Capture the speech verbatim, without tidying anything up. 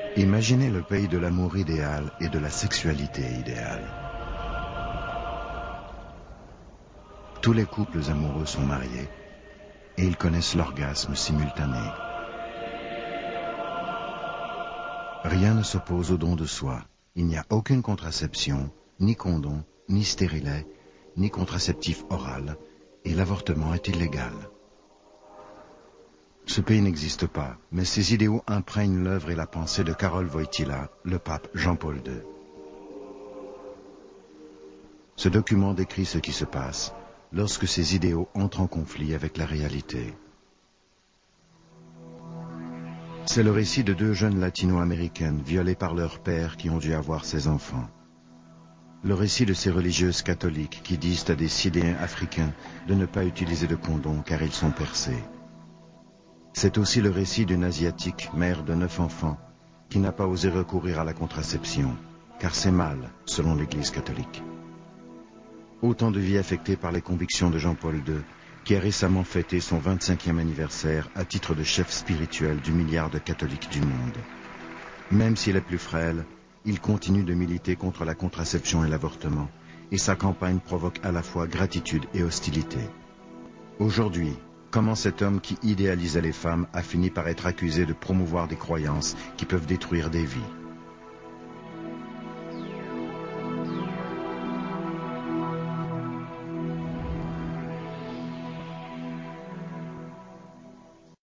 Imaginez le pays de l'amour idéal et de la sexualité idéale. Tous les couples amoureux sont mariés et ils connaissent l'orgasme simultané. Rien ne s'oppose au don de soi. Il n'y a aucune contraception, ni condom, ni stérilet, ni contraceptif oral, et l'avortement est illégal. Ce pays n'existe pas, mais ces idéaux imprègnent l'œuvre et la pensée de Karol Wojtyła, le pape Jean-Paul deux. Ce document décrit ce qui se passe lorsque ces idéaux entrent en conflit avec la réalité. C'est le récit de deux jeunes latino-américaines violées par leur père qui ont dû avoir ces enfants. Le récit de ces religieuses catholiques qui disent à des sidéens africains de ne pas utiliser de condom car ils sont percés. C'est aussi le récit d'une Asiatique, mère de neuf enfants, qui n'a pas osé recourir à la contraception, car c'est mal, selon l'Église catholique. Autant de vies affectées par les convictions de Jean-Paul deux, qui a récemment fêté son vingt-cinquième anniversaire à titre de chef spirituel du milliard de catholiques du monde. Même s'il est plus frêle, il continue de militer contre la contraception et l'avortement, et sa campagne provoque à la fois gratitude et hostilité. Aujourd'hui, comment cet homme qui idéalisait les femmes a fini par être accusé de promouvoir des croyances qui peuvent détruire des vies?